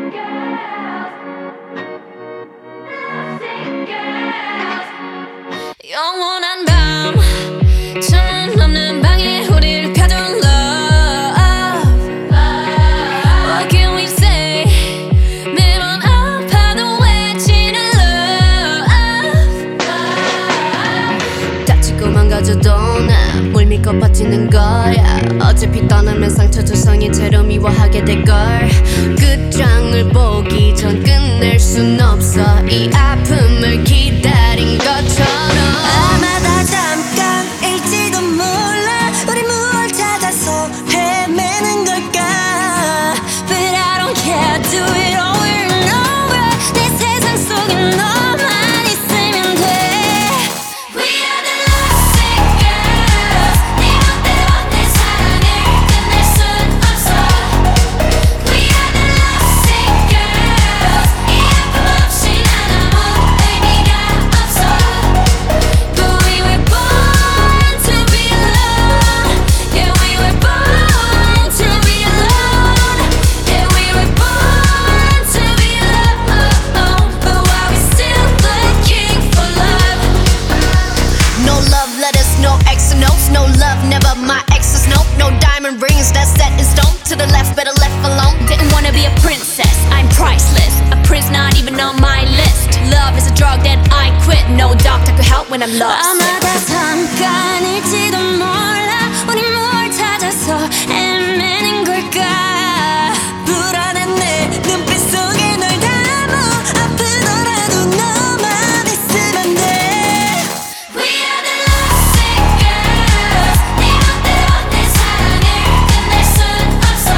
영원한 밤 창문 없는 방에 우리를 가둔 love. What can we say? 매번 아파도 외치는 love. 다치고 망가져도 난 물 믿고 버티는 거야. 어차피 떠나면 상처 조성이 채로 미워하게 될걸. 끝장을 보기 전 끝낼 순 없어. 이 아픔을 기다린 것처럼. 아마 다 잠깐일지도 몰라. 우리 무얼 찾아서 헤매는 걸까. But I don't care, do it over and over. 내 세상 속에 너만 있으면 돼. We are the lovesick girls. 네 멋대로 내 사랑을 끝낼 순 없어. We are the lovesick girls. 이 아픔 없이 난 아무 의미가 없어. But we were born to be alone. Yeah, we were born to be alone. Yeah, we were born to be alone. But why we still looking for love? No love letters, no X notes. No love, never my exes, no. No diamond rings, that's set in stone. To the left, better left alone. Didn't wanna be a princess, I'm priceless. A prince not even on my list. Love is a drug that I quit. No doctor could help when I'm lost. 아마 다 잠깐일지도 몰라. 우리 뭘 찾아서 헤매는 걸까. 불안한 내 눈빛 속에 널 담아. 아프더라도 너만 있으면 돼. We are the lovesick girls. 네 멋대로 내 사랑을 끝낼 순 없어.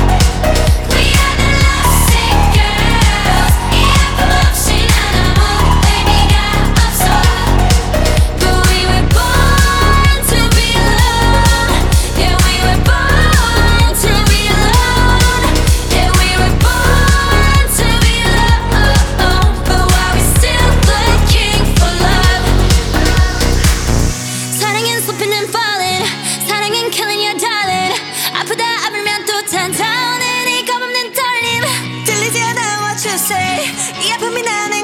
We are the lovesick girls. 이 아픔 없이 난 아무 의미가 없어. But we were born to be alone. Yeah, we were born to be alone. Yeah, we were born to be alone. But why we still looking for love? 사랑은 쏟히는 falling. 사랑은 killing your darling. 아프다 아프면 또 찾아오는 이 겁없는 떨림. 들리지 않아 what you say. 이 아픔이 나는